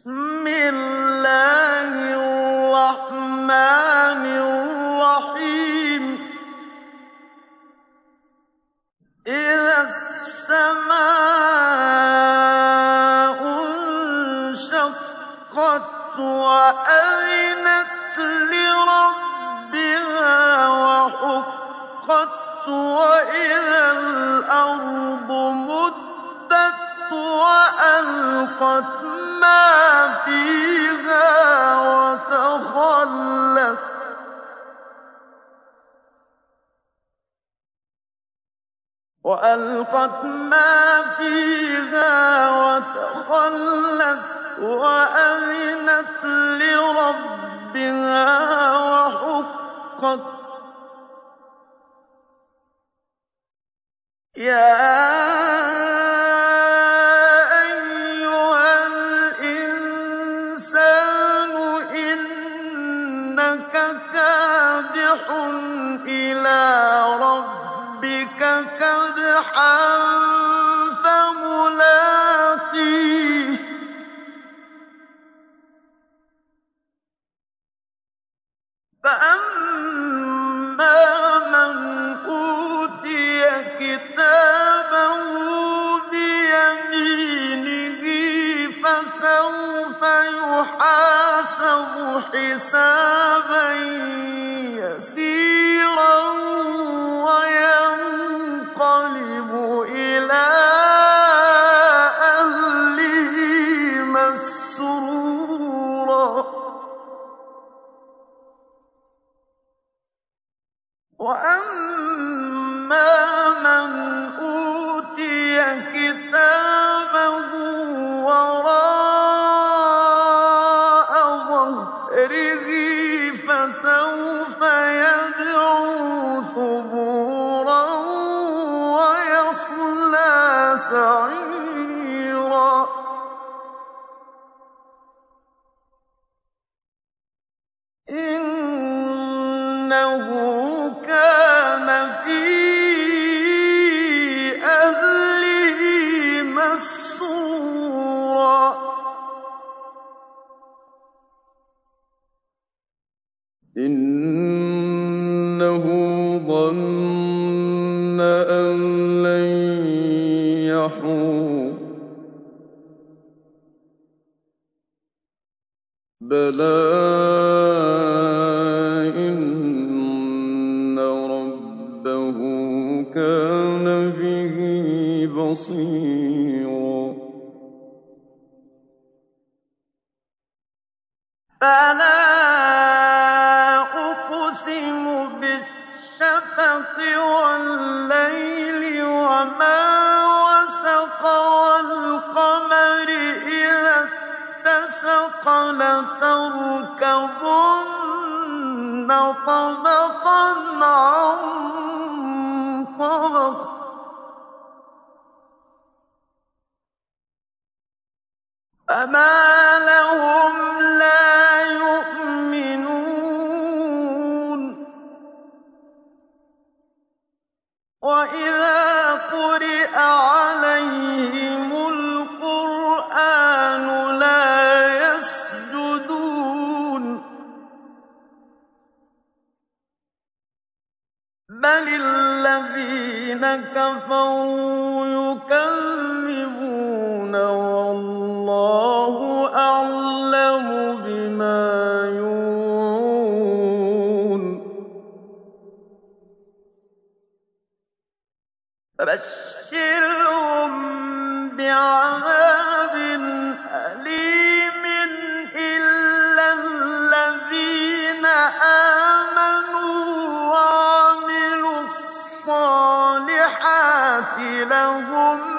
بسم الله الرحمن الرحيم إذا السماء انشقت وأذنت لربها وحقت وإذا الأرض مدت وألقت ما فيها وتخلت وأذنت لربها وحقت يا أيها الإنسان إنك كادح إلى ربك كدحا فملاقيه فأما من أوتي كتابه بيمينه فسوف يحاسب حسابا يسيرا وينقلب إلى أهله مسرورا وأما من أوتي كتابه وراء ظهره فسوف يدعو ثبورا ويصلى سعيرا إنه كان في أهله مسرورا إنه ظن أن لن يحور بلى إن ربه كان به بصيرا فلا أقسم بالشفق والليل وما وسق والقمر إذا اتسق لتركبن طبقا عن طبق فما لهم لا يؤمنون وإذا قرئ عليهم القرآن لا يسجدون بل الذين كفروا يكذبون والله أعلم بما يوعون فبشرهم بعذاب أليم إلا الذين آمنوا وعملوا الصالحات لهم